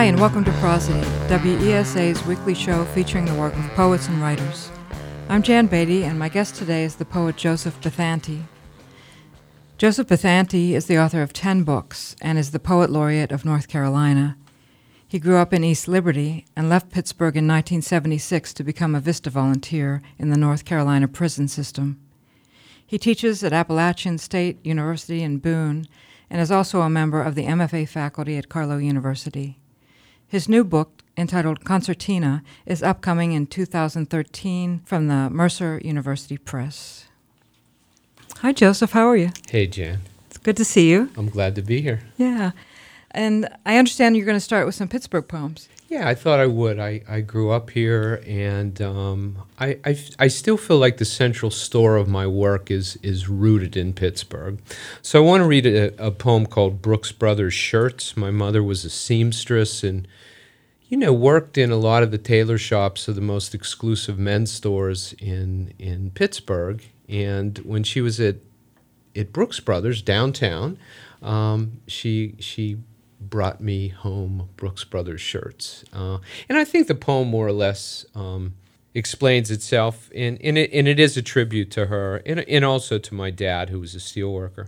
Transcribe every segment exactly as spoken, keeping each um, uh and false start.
Hi, and welcome to Prosody, W E S A's weekly show featuring the work of poets and writers. I'm Jan Beatty, and my guest today is the poet Joseph Bethanti. Joseph Bethanti is the author of ten books and is the Poet Laureate of North Carolina. He grew up in East Liberty and left Pittsburgh in nineteen seventy-six to become a VISTA volunteer in the North Carolina prison system. He teaches at Appalachian State University in Boone and is also a member of the M F A faculty at Carlow University. His new book, entitled Concertina, is upcoming in two thousand thirteen from the Mercer University Press. Hi, Joseph. How are you? Hey, Jan. It's good to see you. I'm glad to be here. Yeah. And I understand you're going to start with some Pittsburgh poems. Yeah, I thought I would. I, I grew up here, and um, I, I I still feel like the central store of my work is is rooted in Pittsburgh. So I want to read a, a poem called Brooks Brothers Shirts. My mother was a seamstress and, you know, worked in a lot of the tailor shops of the most exclusive men's stores in in Pittsburgh. And when she was at at Brooks Brothers downtown, um, she she. brought me home Brooks Brothers shirts. Uh, and I think the poem more or less um, explains itself, and, and, it, and it is a tribute to her, and, and also to my dad, who was a steelworker.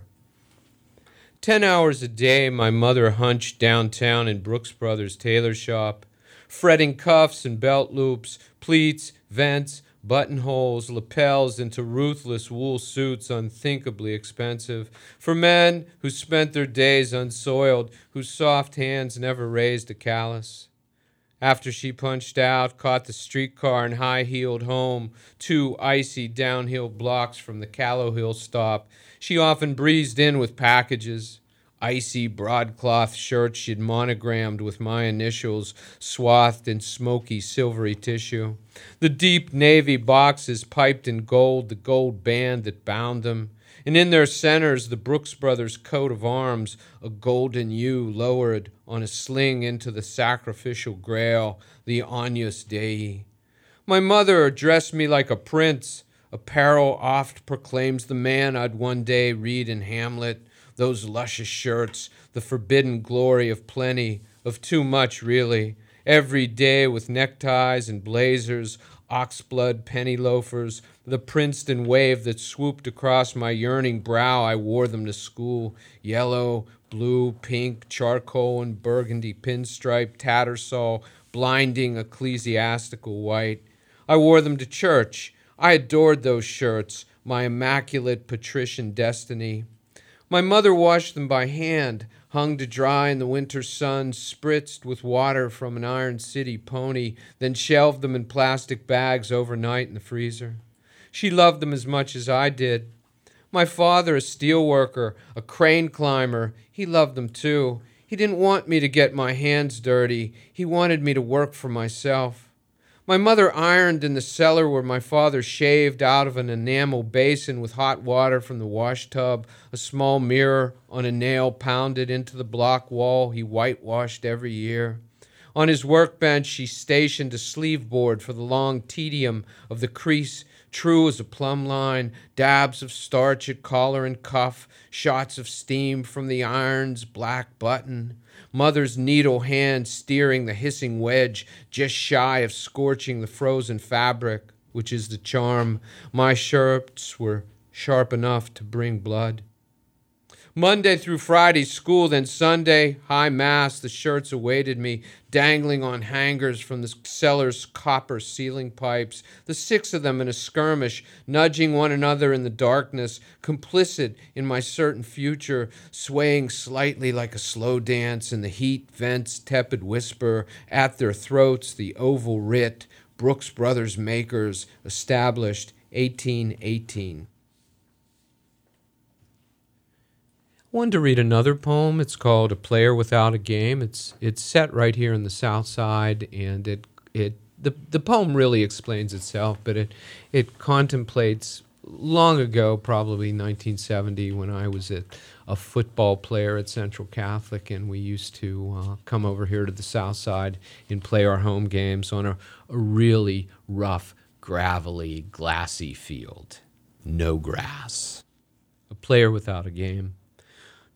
Ten hours a day, my mother hunched downtown in Brooks Brothers tailor shop, fretting cuffs and belt loops, pleats, vents, buttonholes, lapels into ruthless wool suits unthinkably expensive, for men who spent their days unsoiled, whose soft hands never raised a callus. After she punched out, caught the streetcar and high-heeled home, two icy downhill blocks from the Callow Hill stop, she often breezed in with packages. Icy broadcloth shirts she'd monogrammed with my initials, swathed in smoky silvery tissue. The deep navy boxes piped in gold, the gold band that bound them. And in their centers, the Brooks Brothers coat of arms, a golden U lowered on a sling into the sacrificial grail, the Agnus Dei. My mother addressed me like a prince. Apparel oft proclaims the man I'd one day read in Hamlet. Those luscious shirts, the forbidden glory of plenty, of too much, really. Every day with neckties and blazers, oxblood penny loafers, the Princeton wave that swooped across my yearning brow, I wore them to school. Yellow, blue, pink, charcoal, and burgundy pinstripe, tattersall, blinding ecclesiastical white. I wore them to church. I adored those shirts, my immaculate patrician destiny. My mother washed them by hand, hung to dry in the winter sun, spritzed with water from an Iron City pony, then shelved them in plastic bags overnight in the freezer. She loved them as much as I did. My father, a steel worker, a crane climber, he loved them too. He didn't want me to get my hands dirty. He wanted me to work for myself. My mother ironed in the cellar where my father shaved out of an enamel basin with hot water from the wash tub, a small mirror on a nail pounded into the block wall he whitewashed every year. On his workbench, she stationed a sleeve board for the long tedium of the crease, true as a plumb line, dabs of starch at collar and cuff, shots of steam from the iron's black button. Mother's needle hand steering the hissing wedge just shy of scorching the frozen fabric, which is the charm. My shirts were sharp enough to bring blood. Monday through Friday, school, then Sunday, high mass, the shirts awaited me, dangling on hangers from the cellar's copper ceiling pipes, the six of them in a skirmish, nudging one another in the darkness, complicit in my certain future, swaying slightly like a slow dance in the heat vent's tepid whisper, at their throats the oval writ, Brooks Brothers makers, established eighteen eighteen. I wanted to read another poem. It's called A Player Without a Game. It's it's set right here in the South Side, and it it the the poem really explains itself, but it it contemplates long ago, probably nineteen seventy, when I was a, a football player at Central Catholic, and we used to uh, come over here to the South Side and play our home games on a, a really rough, gravelly, glassy field. No grass. A Player Without a Game.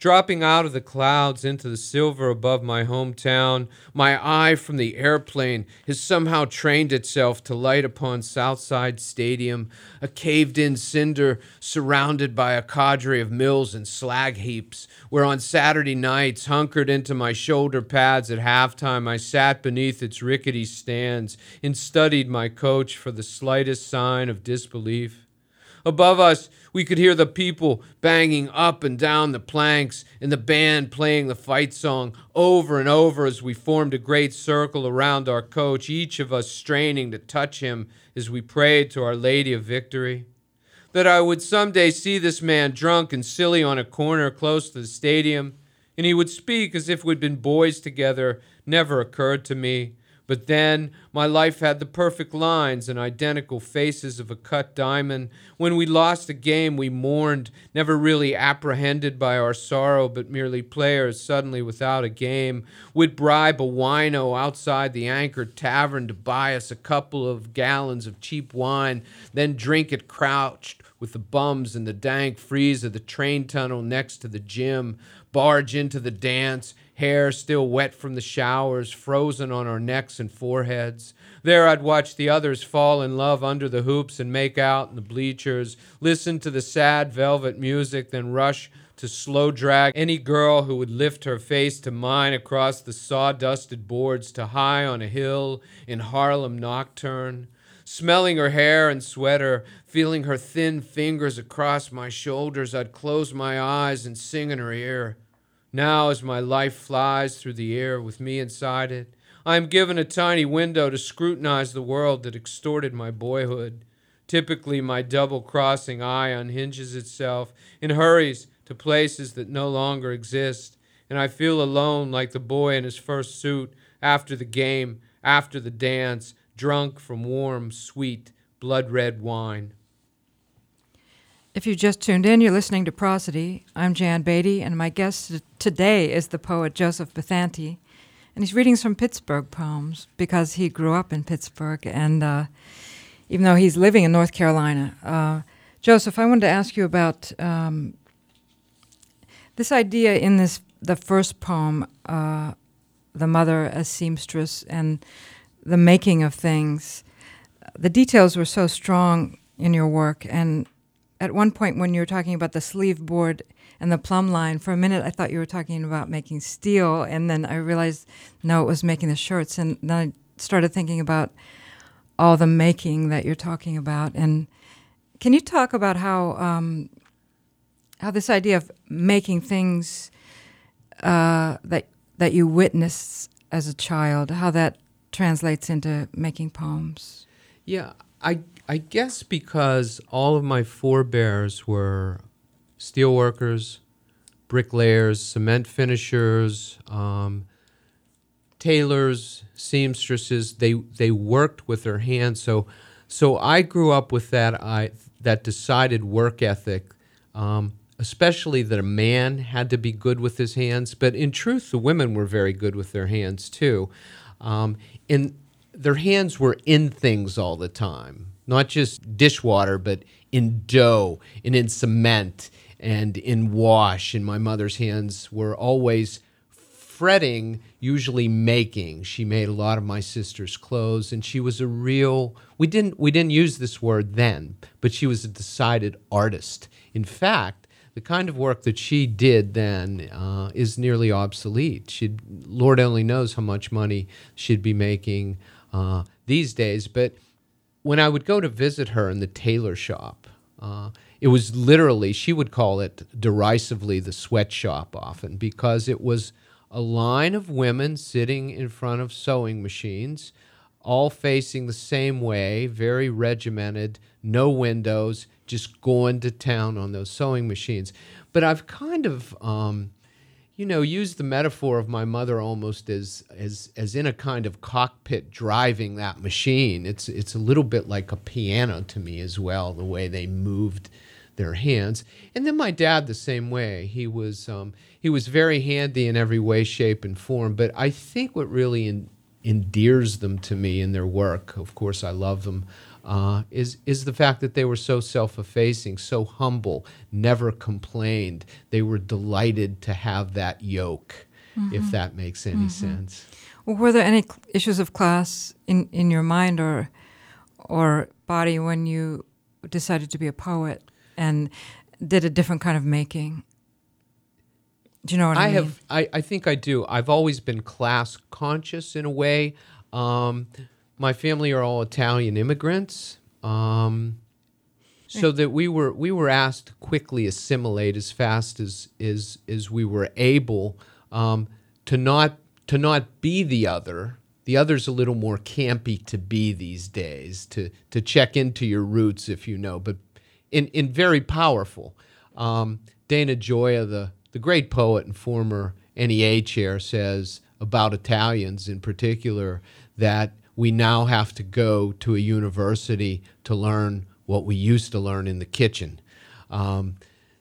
dropping out of the clouds into the silver above my hometown. My eye from the airplane has somehow trained itself to light upon Southside Stadium, a caved-in cinder surrounded by a cadre of mills and slag heaps, where on Saturday nights, hunkered into my shoulder pads at halftime, I sat beneath its rickety stands and studied my coach for the slightest sign of disbelief. Above us, we could hear the people banging up and down the planks and the band playing the fight song over and over as we formed a great circle around our coach, each of us straining to touch him as we prayed to Our Lady of Victory. That I would someday see this man drunk and silly on a corner close to the stadium, and he would speak as if we'd been boys together, never occurred to me. But then my life had the perfect lines and identical faces of a cut diamond. When we lost a game, we mourned, never really apprehended by our sorrow, but merely players suddenly without a game. We'd bribe a wino outside the Anchored Tavern to buy us a couple of gallons of cheap wine, then drink it crouched with the bums in the dank freeze of the train tunnel next to the gym, barge into the dance, hair still wet from the showers, frozen on our necks and foreheads. There I'd watch the others fall in love under the hoops and make out in the bleachers, listen to the sad velvet music, then rush to slow drag any girl who would lift her face to mine across the sawdusted boards to High on a Hill in Harlem Nocturne. Smelling her hair and sweater, feeling her thin fingers across my shoulders, I'd close my eyes and sing in her ear. Now, as my life flies through the air with me inside it, I am given a tiny window to scrutinize the world that extorted my boyhood. Typically, my double-crossing eye unhinges itself and hurries to places that no longer exist, and I feel alone like the boy in his first suit after the game, after the dance, drunk from warm, sweet, blood-red wine. If you just tuned in, you're listening to Prosody. I'm Jan Beatty, and my guest today is the poet Joseph Bethanti. And he's reading some Pittsburgh poems because he grew up in Pittsburgh, and uh, even though he's living in North Carolina. Uh, Joseph, I wanted to ask you about um, this idea in this the first poem, uh, The Mother as Seamstress, and the making of things. The details were so strong in your work, and at one point when you were talking about the sleeve board and the plumb line, for a minute I thought you were talking about making steel, and then I realized, no, it was making the shirts. And then I started thinking about all the making that you're talking about. And can you talk about how um, how this idea of making things uh, that that you witnessed as a child, how that translates into making poems? Yeah, I I guess because all of my forebears were steelworkers, bricklayers, cement finishers, um, tailors, seamstresses. They they worked with their hands. So so I grew up with that I that decided work ethic, um, especially that a man had to be good with his hands. But in truth, the women were very good with their hands too, um, and their hands were in things all the time. Not just dishwater, but in dough and in cement and in wash. And my mother's hands were always fretting, usually making. She made a lot of my sister's clothes, and she was a real, we didn't we didn't use this word then, but she was a decided artist. In fact, the kind of work that she did then uh, is nearly obsolete. She'd, Lord only knows how much money she'd be making uh, these days, but when I would go to visit her in the tailor shop, uh, it was literally, she would call it derisively the sweatshop often, because it was a line of women sitting in front of sewing machines, all facing the same way, very regimented, no windows, just going to town on those sewing machines. But I've kind of, um, you know, used the metaphor of my mother almost as as as in a kind of cockpit driving that machine. It's it's a little bit like a piano to me as well, the way they moved their hands. And then my dad the same way. He was um, he was very handy in every way, shape, and form. But I think what really en- endears them to me in their work, of course I love them, uh, is is the fact that they were so self-effacing, so humble, never complained. They were delighted to have that yoke, mm-hmm. if that makes any mm-hmm. sense. Well, were there any cl- issues of class in, in your mind or or body when you decided to be a poet and did a different kind of making? Do you know what I, I mean? have. I, I think I do. I've always been class conscious in a way. Um, my family are all Italian immigrants, um, so that we were we were asked to quickly assimilate as fast as as as we were able, um, to not to not be the other. The other's a little more campy to be these days, to to check into your roots, if you know, but in in very powerful. Um, Dana Gioia, the the great poet and former N E A chair, says about Italians in particular that we now have to go to a university to learn what we used to learn in the kitchen. Um,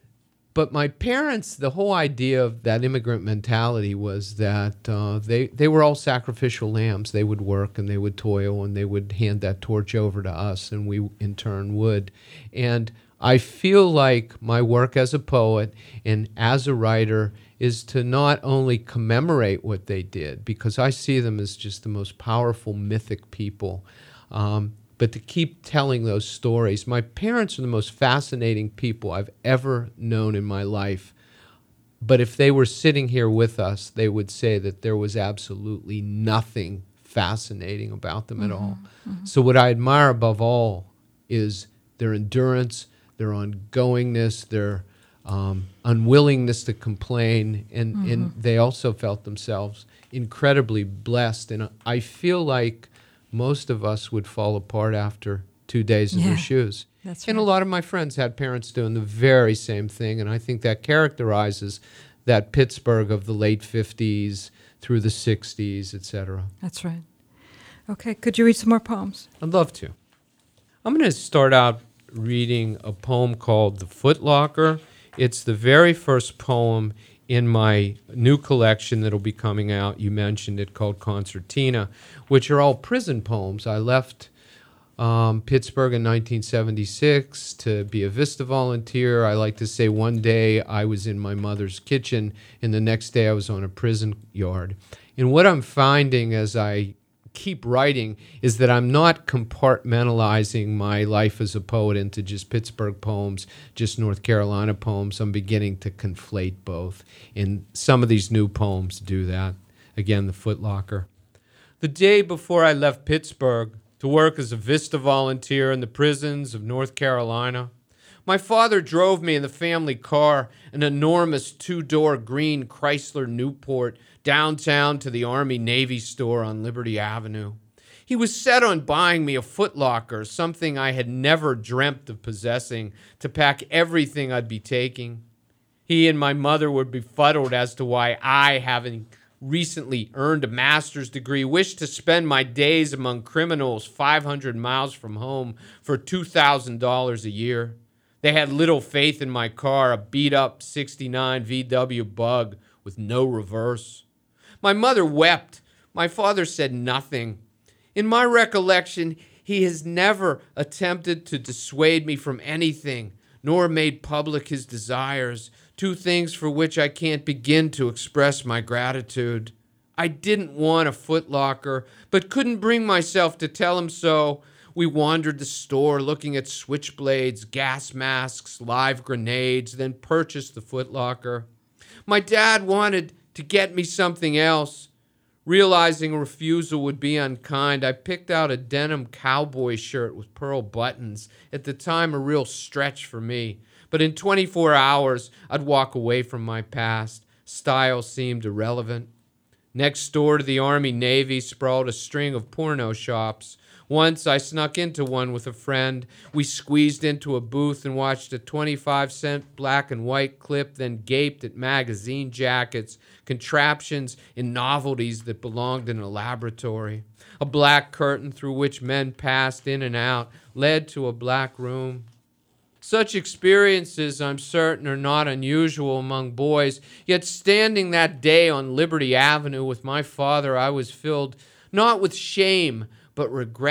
but my parents, the whole idea of that immigrant mentality was that uh, they, they were all sacrificial lambs. They would work and they would toil and they would hand that torch over to us, and we in turn would. And I feel like my work as a poet and as a writer is to not only commemorate what they did, because I see them as just the most powerful mythic people, um, but to keep telling those stories. My parents are the most fascinating people I've ever known in my life, but if they were sitting here with us, they would say that there was absolutely nothing fascinating about them mm-hmm. at all. Mm-hmm. So what I admire above all is their endurance, their ongoingness, their um, unwillingness to complain, and, mm-hmm. and they also felt themselves incredibly blessed. And I feel like most of us would fall apart after two days in yeah, their shoes. That's and right. a lot of my friends had parents doing the very same thing, and I think that characterizes that Pittsburgh of the late fifties through the sixties, et cetera. That's right. Okay, could you read some more poems? I'd love to. I'm going to start out reading a poem called The Footlocker. It's the very first poem in my new collection that'll be coming out. You mentioned it, called Concertina, which are all prison poems. I left um, Pittsburgh in nineteen seventy-six to be a Vista volunteer. I like to say one day I was in my mother's kitchen, and the next day I was on a prison yard. And what I'm finding as I keep writing is that I'm not compartmentalizing my life as a poet into just Pittsburgh poems, just North Carolina poems. I'm beginning to conflate both, and some of these new poems do that. Again, The Footlocker. The day before I left Pittsburgh to work as a Vista volunteer in the prisons of North Carolina, my father drove me in the family car, an enormous two-door green Chrysler Newport, downtown to the Army-Navy store on Liberty Avenue. He was set on buying me a Footlocker, something I had never dreamt of possessing, to pack everything I'd be taking. He and my mother were befuddled as to why I, having recently earned a master's degree, wished to spend my days among criminals five hundred miles from home for two thousand dollars a year. They had little faith in my car, a beat-up sixty-nine V W Bug with no reverse. My mother wept. My father said nothing. In my recollection, he has never attempted to dissuade me from anything, nor made public his desires, two things for which I can't begin to express my gratitude. I didn't want a Footlocker, but couldn't bring myself to tell him so. We wandered the store looking at switchblades, gas masks, live grenades, then purchased the Footlocker. My dad wanted to get me something else. Realizing a refusal would be unkind, I picked out a denim cowboy shirt with pearl buttons, at the time a real stretch for me. But in twenty-four hours, I'd walk away from my past. Style seemed irrelevant. Next door to the Army-Navy sprawled a string of porno shops. Once I snuck into one with a friend. We squeezed into a booth and watched a twenty-five cent black and white clip, then gaped at magazine jackets, contraptions, and novelties that belonged in a laboratory. A black curtain through which men passed in and out led to a black room. Such experiences, I'm certain, are not unusual among boys, yet standing that day on Liberty Avenue with my father, I was filled not with shame, but regret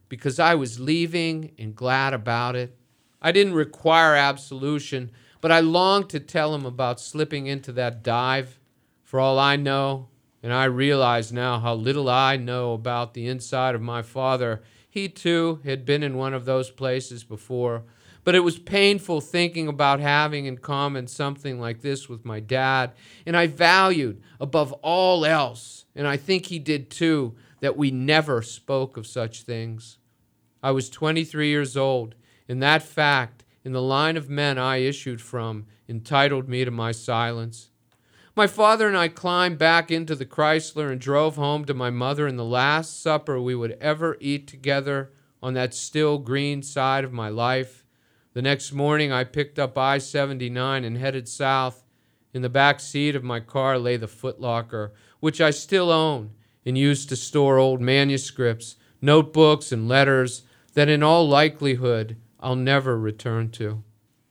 because I was leaving and glad about it. I didn't require absolution, but I longed to tell him about slipping into that dive. For all I know, and I realize now how little I know about the inside of my father, he too had been in one of those places before. But it was painful thinking about having in common something like this with my dad, and I valued above all else, and I think he did too, that we never spoke of such things. I was twenty-three years old, and that fact, in the line of men I issued from, entitled me to my silence. My father and I climbed back into the Chrysler and drove home to my mother in the last supper we would ever eat together on that still green side of my life. The next morning, I picked up I seventy-nine and headed south. In the back seat of my car lay the footlocker, which I still own and used to store old manuscripts, notebooks, and letters that in all likelihood I'll never return to.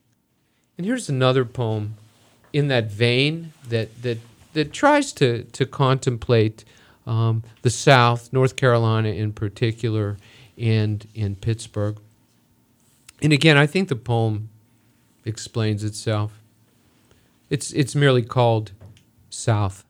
And here's another poem in that vein that that, that tries to, to contemplate um, the South, North Carolina in particular, and in Pittsburgh. And again, I think the poem explains itself. It's it's merely called South.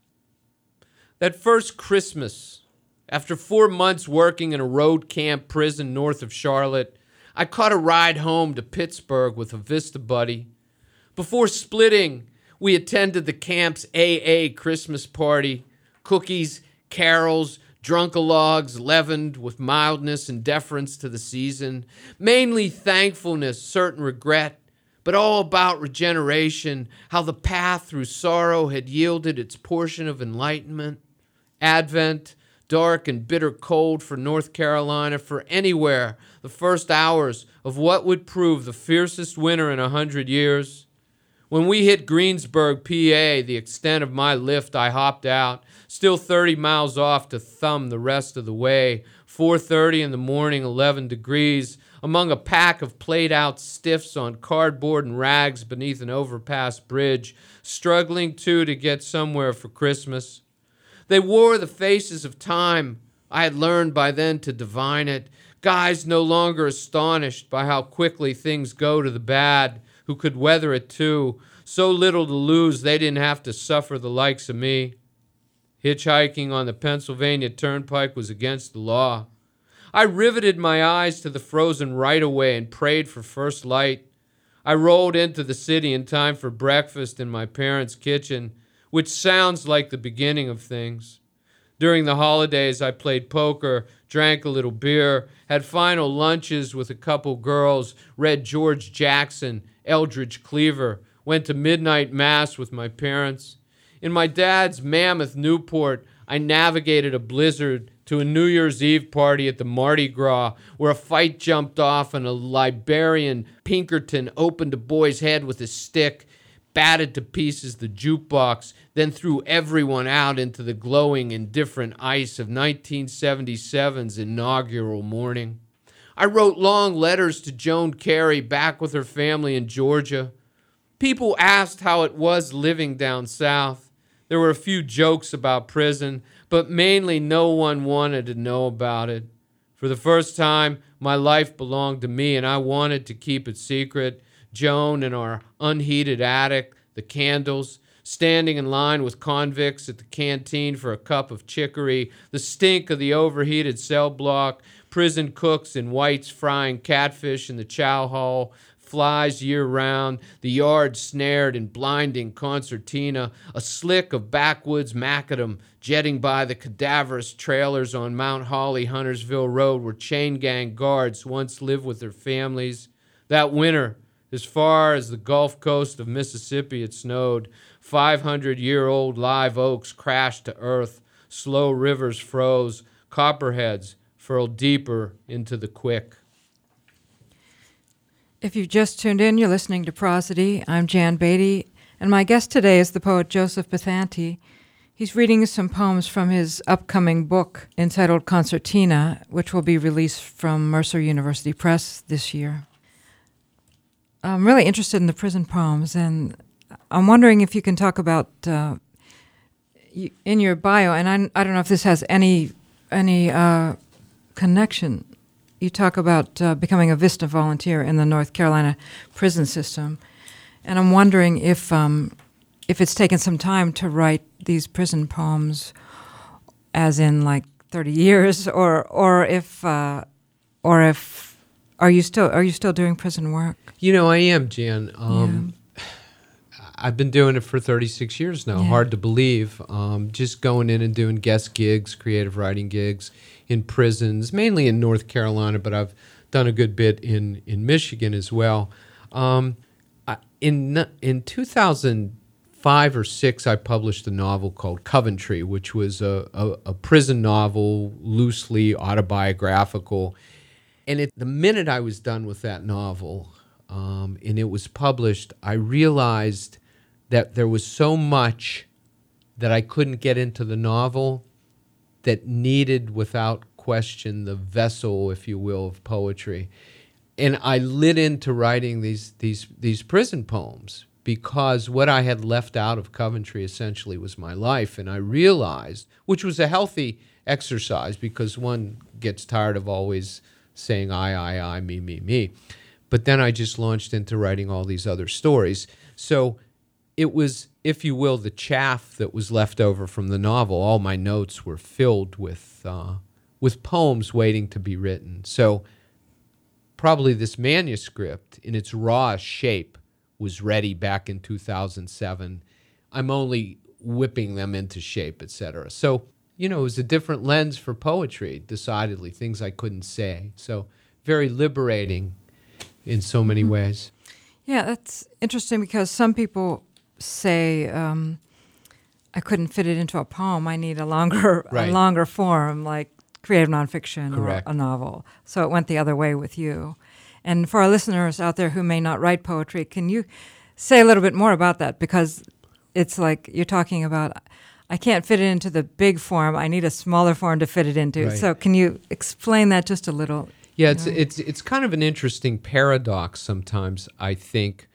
That first Christmas, after four months working in a road camp prison north of Charlotte, I caught a ride home to Pittsburgh with a Vista buddy. Before splitting, we attended the camp's A A Christmas party. Cookies, carols, drunkalogs leavened with mildness and deference to the season, mainly thankfulness, certain regret, but all about regeneration, how the path through sorrow had yielded its portion of enlightenment. Advent, dark and bitter cold for North Carolina, for anywhere, the first hours of what would prove the fiercest winter in a hundred years. When we hit Greensburg, P A, the extent of my lift, I hopped out, still thirty miles off to thumb the rest of the way. four thirty in the morning, eleven degrees, among a pack of played-out stiffs on cardboard and rags beneath an overpass bridge, struggling, too, to get somewhere for Christmas. They wore the faces of time. I had learned by then to divine it. Guys no longer astonished by how quickly things go to the bad, who could weather it too. So little to lose, they didn't have to suffer the likes of me. Hitchhiking on the Pennsylvania Turnpike was against the law. I riveted my eyes to the frozen right-of-way and prayed for first light. I rolled into the city in time for breakfast in my parents' kitchen, which sounds like the beginning of things. During the holidays, I played poker, drank a little beer, had final lunches with a couple girls, read George Jackson, Eldridge Cleaver, went to midnight mass with my parents. In my dad's mammoth Newport, I navigated a blizzard to a New Year's Eve party at the Mardi Gras, where a fight jumped off and a Liberian Pinkerton opened a boy's head with a stick, batted to pieces the jukebox, then threw everyone out into the glowing, indifferent ice of nineteen seventy-seven's inaugural morning. I wrote long letters to Joan Carey back with her family in Georgia. People asked how it was living down south. There were a few jokes about prison, but mainly no one wanted to know about it. For the first time, my life belonged to me, and I wanted to keep it secret. Joan in our unheated attic, the candles, standing in line with convicts at the canteen for a cup of chicory, the stink of the overheated cell block, prison cooks in whites frying catfish in the chow hall, flies year-round, the yard snared in blinding concertina, a slick of backwoods macadam jetting by the cadaverous trailers on Mount Holly, Huntersville Road, where chain gang guards once lived with their families. That winter, as far as the Gulf Coast of Mississippi, it snowed. five hundred year old live oaks crashed to earth. Slow rivers froze. Copperheads furled deeper into the quick. If you've just tuned in, you're listening to Prosody. I'm Jan Beatty, and my guest today is the poet Joseph Bethanti. He's reading some poems from his upcoming book entitled Concertina, which will be released from Mercer University Press this year. I'm really interested in the prison poems, and I'm wondering if you can talk about, uh, you, in your bio, and I, I don't know if this has any any uh, connection you talk about uh, becoming a VISTA volunteer in the North Carolina prison system, and I'm wondering if um, if it's taken some time to write these prison poems, as in like thirty years, or or if uh, or if are you still are you still doing prison work? You know, I am, Jan. Um, yeah. I've been doing it for thirty-six years now. Yeah. Hard to believe. Um, just going in and doing guest gigs, creative writing gigs in prisons, mainly in North Carolina, but I've done a good bit in, in Michigan as well. Um, I, in in two thousand five or six, I published a novel called Coventry, which was a, a, a prison novel, loosely autobiographical. And it, the minute I was done with that novel, um, and it was published, I realized that there was so much that I couldn't get into the novel that needed, without question, the vessel, if you will, of poetry. And I lit into writing these these these prison poems because what I had left out of Coventry essentially was my life. And I realized, which was a healthy exercise because one gets tired of always saying I, I, I, me, me, me. But then I just launched into writing all these other stories. So it was, if you will, the chaff that was left over from the novel. All my notes were filled with uh, with poems waiting to be written. So probably this manuscript in its rawest shape was ready back in two thousand seven. I'm only whipping them into shape, et cetera. So, you know, it was a different lens for poetry, decidedly, things I couldn't say. So very liberating in so many mm-hmm. ways. Yeah, that's interesting because some people say, um, I couldn't fit it into a poem. I need a longer, right. a longer form, like creative nonfiction Correct. Or a novel. So it went the other way with you. And for our listeners out there who may not write poetry, can you say a little bit more about that? Because it's like you're talking about, I can't fit it into the big form. I need a smaller form to fit it into. Right. So can you explain that just a little? Yeah, it's, it's, it's kind of an interesting paradox sometimes, I think.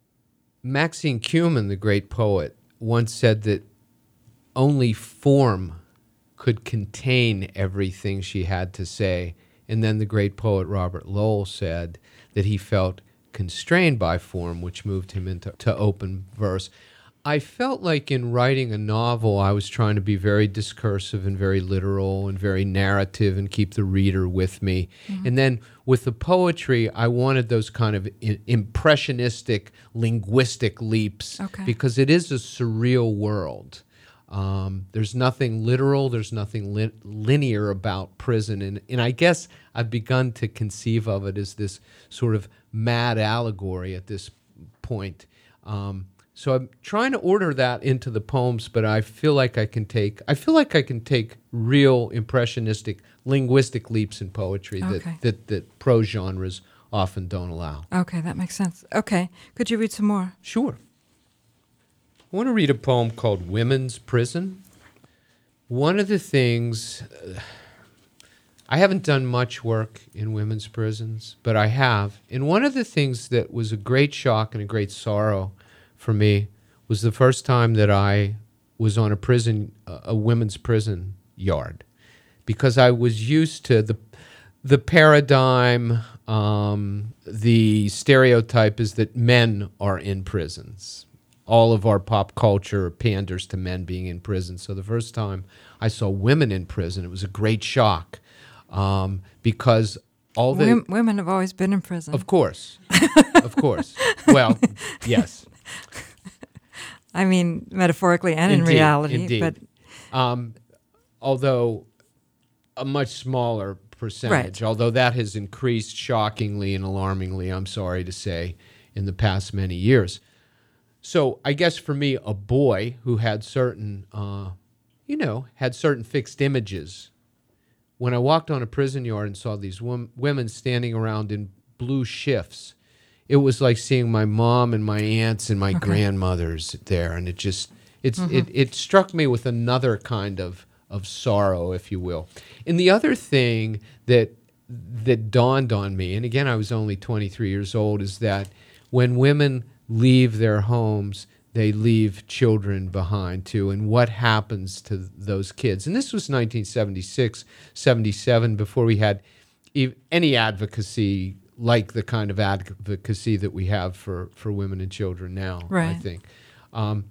Maxine Kumin, the great poet, once said that only form could contain everything she had to say. And then the great poet Robert Lowell said that he felt constrained by form, which moved him into to open verse. I felt like in writing a novel, I was trying to be very discursive and very literal and very narrative and keep the reader with me. Mm-hmm. And then with the poetry, I wanted those kind of I- impressionistic, linguistic leaps okay. because it is a surreal world. Um, there's nothing literal, there's nothing li- linear about prison. And, and I guess I've begun to conceive of it as this sort of mad allegory at this point. Um, so I'm trying to order that into the poems, but I feel like I can take, I feel like I can take real impressionistic linguistic leaps in poetry okay. that, that, that prose genres often don't allow. Okay, that makes sense. Okay, could you read some more? Sure. I want to read a poem called Women's Prison. One of the things, uh, I haven't done much work in women's prisons, but I have. And one of the things that was a great shock and a great sorrow for me was the first time that I was on a prison, a women's prison yard, because I was used to the the paradigm, um, the stereotype is that men are in prisons. All of our pop culture panders to men being in prison. So the first time I saw women in prison, it was a great shock um, because all the... Wom- women have always been in prison. Of course. Of course. Well, yes. I mean, metaphorically and indeed, in reality. Indeed. But um, although a much smaller percentage, right. although that has increased shockingly and alarmingly, I'm sorry to say, in the past many years. So I guess for me, a boy who had certain, uh, you know, had certain fixed images, when I walked on a prison yard and saw these wom- women standing around in blue shifts, it was like seeing my mom and my aunts and my okay. grandmothers there, and it just it's mm-hmm. it it struck me with another kind of of sorrow, if you will. And the other thing that that dawned on me, and again I was only twenty-three years old, is that when women leave their homes, they leave children behind too. And what happens to those kids? And this was nineteen seventy-six, seventy-seven, before we had e- any advocacy like the kind of advocacy that we have for, for women and children now, right. I think. Um,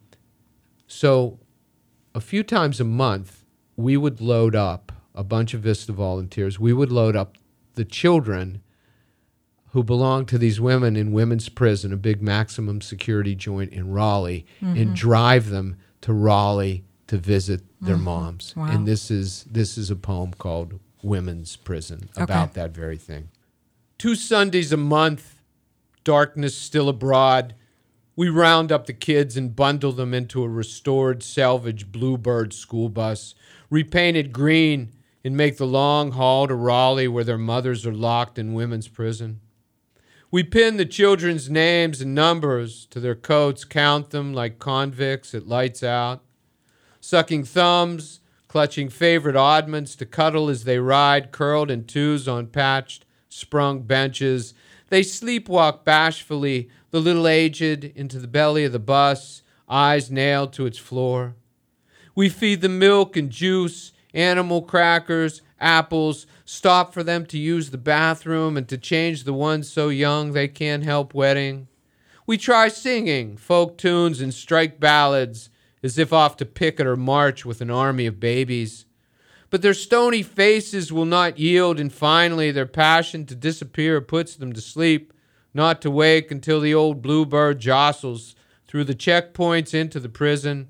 so a few times a month, we would load up a bunch of VISTA volunteers. We would load up the children who belong to these women in women's prison, a big maximum security joint in Raleigh, mm-hmm. and drive them to Raleigh to visit their mm-hmm. moms. Wow. And this is this is a poem called Women's Prison, about okay. that very thing. Two Sundays a month, darkness still abroad, we round up the kids and bundle them into a restored salvage Bluebird school bus, repainted green, and make the long haul to Raleigh where their mothers are locked in women's prison. We pin the children's names and numbers to their coats, count them like convicts at lights out, sucking thumbs, clutching favorite oddments to cuddle as they ride, curled in twos on patched, sprung benches. They sleepwalk bashfully, the little aged, into the belly of the bus, eyes nailed to its floor. We feed them milk and juice, animal crackers, apples, stop for them to use the bathroom and to change the ones so young they can't help wetting. We try singing folk tunes and strike ballads as if off to picket or march with an army of babies. But their stony faces will not yield, and finally their passion to disappear puts them to sleep, not to wake until the old Bluebird jostles through the checkpoints into the prison.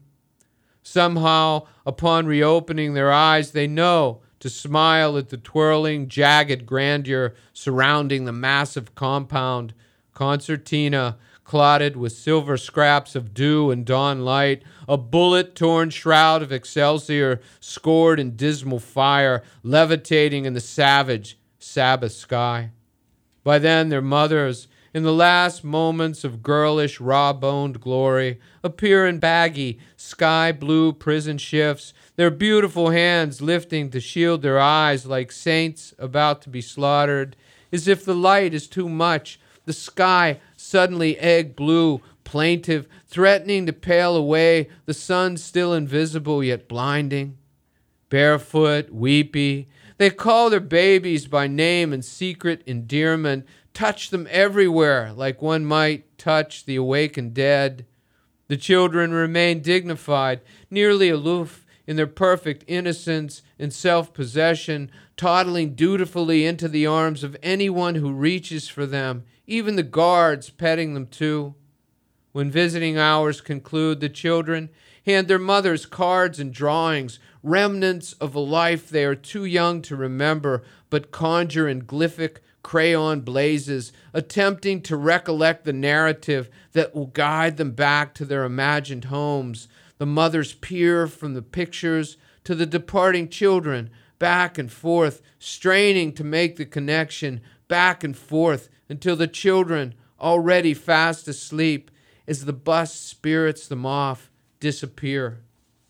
Somehow, upon reopening their eyes, they know to smile at the twirling, jagged grandeur surrounding the massive compound, concertina clotted with silver scraps of dew and dawn light, a bullet-torn shroud of excelsior scored in dismal fire, levitating in the savage Sabbath sky. By then, their mothers, in the last moments of girlish, raw-boned glory, appear in baggy, sky-blue prison shifts, their beautiful hands lifting to shield their eyes like saints about to be slaughtered. As if the light is too much, the sky suddenly egg-blue, plaintive, threatening to pale away, the sun still invisible yet blinding. Barefoot, weepy, they call their babies by name and secret endearment, touch them everywhere like one might touch the awakened dead. The children remain dignified, nearly aloof in their perfect innocence and self-possession, toddling dutifully into the arms of anyone who reaches for them, even the guards petting them too. When visiting hours conclude, the children hand their mothers cards and drawings, remnants of a life they are too young to remember, but conjure in glyphic crayon blazes, attempting to recollect the narrative that will guide them back to their imagined homes. The mothers peer from the pictures to the departing children, back and forth, straining to make the connection, back and forth, until the children, already fast asleep, as the bus spirits them off, disappear.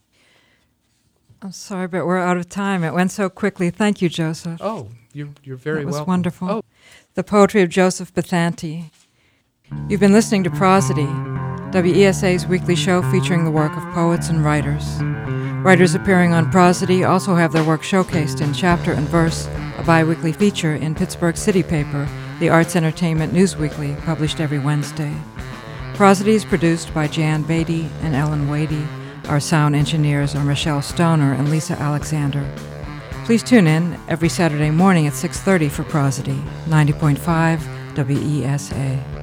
I'm sorry, but we're out of time. It went so quickly. Thank you, Joseph. Oh, you're, you're very welcome. That was welcome. wonderful. Oh. The poetry of Joseph Bethanti. You've been listening to Prosody, W E S A's weekly show featuring the work of poets and writers. Writers appearing on Prosody also have their work showcased in Chapter and Verse, a bi-weekly feature in Pittsburgh City Paper, the Arts Entertainment News Weekly, published every Wednesday. Prosody is produced by Jan Beatty and Ellen Wadey. Our sound engineers are Michelle Stoner and Lisa Alexander. Please tune in every Saturday morning at six thirty for Prosody, ninety point five W E S A.